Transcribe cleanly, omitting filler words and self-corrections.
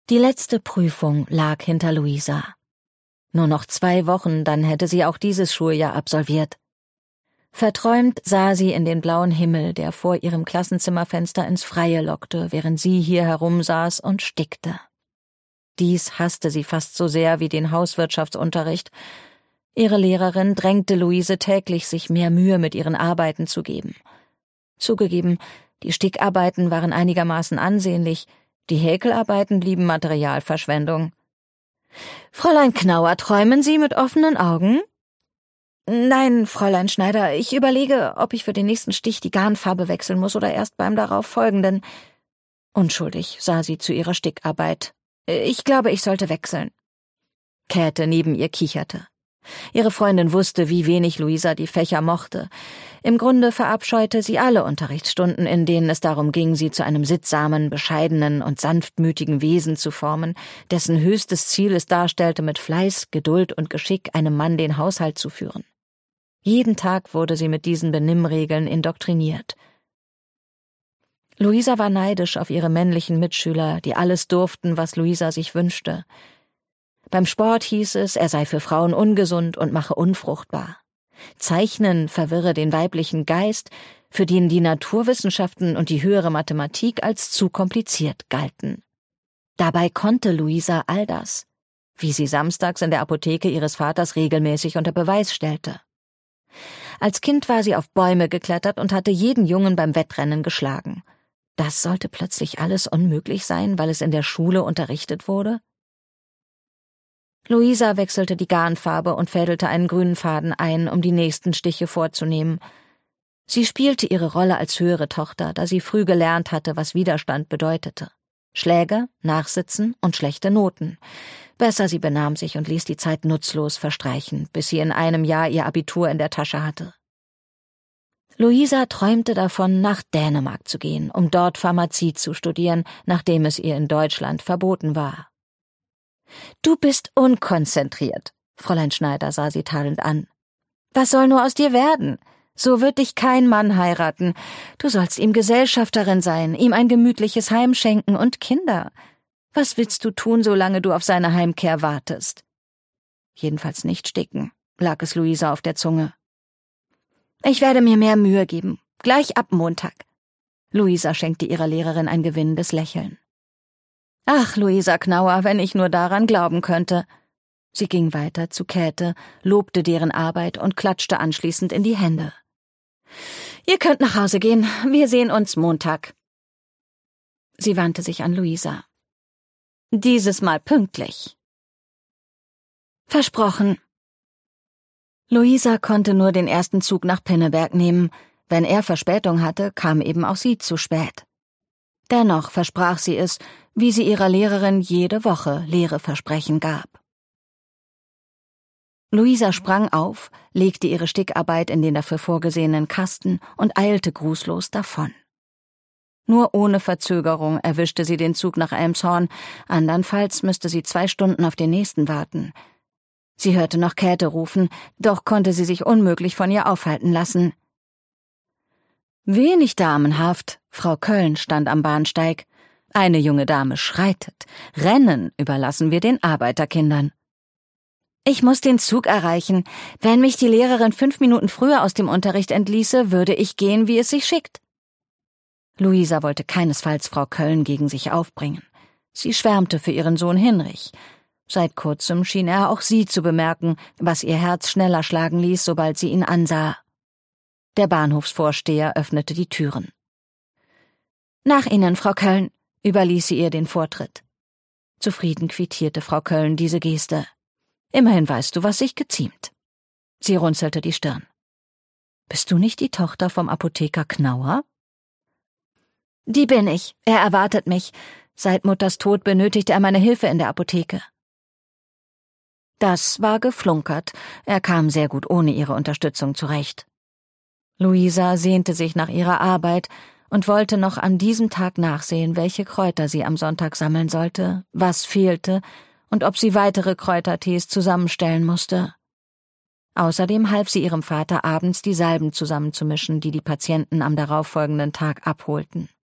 Die letzte Prüfung lag hinter Luisa. Nur noch 2 Wochen, dann hätte sie auch dieses Schuljahr absolviert. Verträumt sah sie in den blauen Himmel, der vor ihrem Klassenzimmerfenster ins Freie lockte, während sie hier herumsaß und stickte. Dies hasste sie fast so sehr wie den Hauswirtschaftsunterricht. Ihre Lehrerin drängte Luise täglich, sich mehr Mühe mit ihren Arbeiten zu geben. Zugegeben, die Stickarbeiten waren einigermaßen ansehnlich, die Häkelarbeiten blieben Materialverschwendung. »Fräulein Knauer, träumen Sie mit offenen Augen?« »Nein, Fräulein Schneider, ich überlege, ob ich für den nächsten Stich die Garnfarbe wechseln muss oder erst beim darauf folgenden.« Unschuldig sah sie zu ihrer Stickarbeit. »Ich glaube, ich sollte wechseln.« Käthe neben ihr kicherte. Ihre Freundin wusste, wie wenig Luisa die Fächer mochte. Im Grunde verabscheute sie alle Unterrichtsstunden, in denen es darum ging, sie zu einem sittsamen, bescheidenen und sanftmütigen Wesen zu formen, dessen höchstes Ziel es darstellte, mit Fleiß, Geduld und Geschick einem Mann den Haushalt zu führen. Jeden Tag wurde sie mit diesen Benimmregeln indoktriniert. Luisa war neidisch auf ihre männlichen Mitschüler, die alles durften, was Luisa sich wünschte. Beim Sport hieß es, er sei für Frauen ungesund und mache unfruchtbar. Zeichnen verwirre den weiblichen Geist, für den die Naturwissenschaften und die höhere Mathematik als zu kompliziert galten. Dabei konnte Luisa all das, wie sie samstags in der Apotheke ihres Vaters regelmäßig unter Beweis stellte. Als Kind war sie auf Bäume geklettert und hatte jeden Jungen beim Wettrennen geschlagen. Das sollte plötzlich alles unmöglich sein, weil es in der Schule unterrichtet wurde? Luisa wechselte die Garnfarbe und fädelte einen grünen Faden ein, um die nächsten Stiche vorzunehmen. Sie spielte ihre Rolle als höhere Tochter, da sie früh gelernt hatte, was Widerstand bedeutete. Schläge, Nachsitzen und schlechte Noten. Besser, sie benahm sich und ließ die Zeit nutzlos verstreichen, bis sie in einem Jahr ihr Abitur in der Tasche hatte. Luisa träumte davon, nach Dänemark zu gehen, um dort Pharmazie zu studieren, nachdem es ihr in Deutschland verboten war. »Du bist unkonzentriert«, Fräulein Schneider sah sie tadelnd an. »Was soll nur aus dir werden? So wird dich kein Mann heiraten. Du sollst ihm Gesellschafterin sein, ihm ein gemütliches Heim schenken und Kinder. Was willst du tun, solange du auf seine Heimkehr wartest?« Jedenfalls nicht sticken, lag es Luisa auf der Zunge. »Ich werde mir mehr Mühe geben, gleich ab Montag.« Luisa schenkte ihrer Lehrerin ein gewinnendes Lächeln. »Ach, Luisa Knauer, wenn ich nur daran glauben könnte.« Sie ging weiter zu Käthe, lobte deren Arbeit und klatschte anschließend in die Hände. »Ihr könnt nach Hause gehen, wir sehen uns Montag.« Sie wandte sich an Luisa. »Dieses Mal pünktlich.« »Versprochen.« Luisa konnte nur den ersten Zug nach Pinneberg nehmen. Wenn er Verspätung hatte, kam eben auch sie zu spät. Dennoch versprach sie es, wie sie ihrer Lehrerin jede Woche leere Versprechen gab. Luisa sprang auf, legte ihre Stickarbeit in den dafür vorgesehenen Kasten und eilte grußlos davon. Nur ohne Verzögerung erwischte sie den Zug nach Elmshorn, andernfalls müsste sie 2 Stunden auf den nächsten warten. Sie hörte noch Käthe rufen, doch konnte sie sich unmöglich von ihr aufhalten lassen. »Wenig damenhaft«, Frau Kölln stand am Bahnsteig. »Eine junge Dame schreitet. Rennen überlassen wir den Arbeiterkindern.« »Ich muss den Zug erreichen. Wenn mich die Lehrerin 5 Minuten früher aus dem Unterricht entließe, würde ich gehen, wie es sich schickt.« Luisa wollte keinesfalls Frau Kölln gegen sich aufbringen. Sie schwärmte für ihren Sohn Hinrich. Seit kurzem schien er auch sie zu bemerken, was ihr Herz schneller schlagen ließ, sobald sie ihn ansah. Der Bahnhofsvorsteher öffnete die Türen. »Nach Ihnen, Frau Kölln«, überließ sie ihr den Vortritt. Zufrieden quittierte Frau Kölln diese Geste. »Immerhin weißt du, was sich geziemt.« Sie runzelte die Stirn. »Bist du nicht die Tochter vom Apotheker Knauer?« »Die bin ich. Er erwartet mich. Seit Mutters Tod benötigte er meine Hilfe in der Apotheke.« Das war geflunkert. Er kam sehr gut ohne ihre Unterstützung zurecht. Luisa sehnte sich nach ihrer Arbeit und wollte noch an diesem Tag nachsehen, welche Kräuter sie am Sonntag sammeln sollte, was fehlte und ob sie weitere Kräutertees zusammenstellen musste. Außerdem half sie ihrem Vater abends, die Salben zusammenzumischen, die die Patienten am darauffolgenden Tag abholten.